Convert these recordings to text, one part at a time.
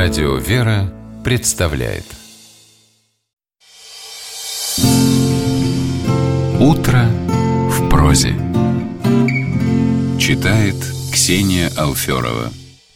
Радио «Вера» представляет «Утро в прозе». Читает Ксения Алферова.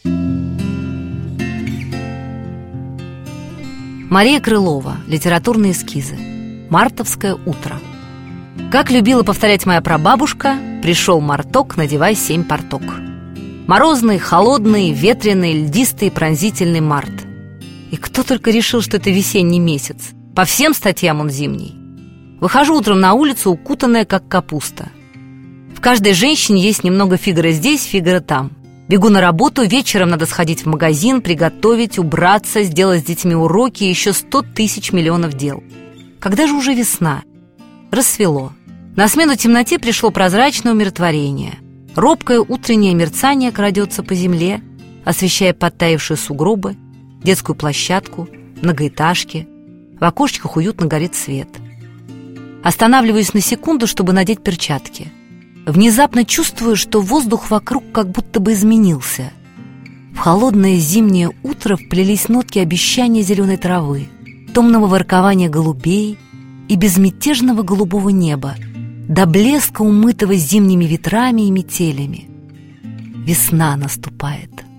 Мария Крылова. Литературные эскизы. Мартовское утро. Как любила повторять моя прабабушка, пришел марток, надевай 7 порток. Морозный, холодный, ветреный, льдистый, пронзительный март. И кто только решил, что это весенний месяц. По всем статьям он зимний. Выхожу утром на улицу, укутанная, как капуста. В каждой женщине есть немного Фигаро здесь, Фигаро там. Бегу на работу, вечером надо сходить в магазин, приготовить, убраться, сделать с детьми уроки и еще 100 тысяч миллионов дел. Когда же уже весна? Рассвело. На смену темноте пришло прозрачное умиротворение. Робкое утреннее мерцание крадется по земле, освещая подтаявшие сугробы, детскую площадку, многоэтажки. В окошечках уютно горит свет. Останавливаюсь на секунду, чтобы надеть перчатки. Внезапно чувствую, что воздух вокруг как будто бы изменился. В холодное зимнее утро вплелись нотки обещания зеленой травы, томного воркования голубей и безмятежного голубого неба, до блеска умытого зимними ветрами и метелями. Весна наступает.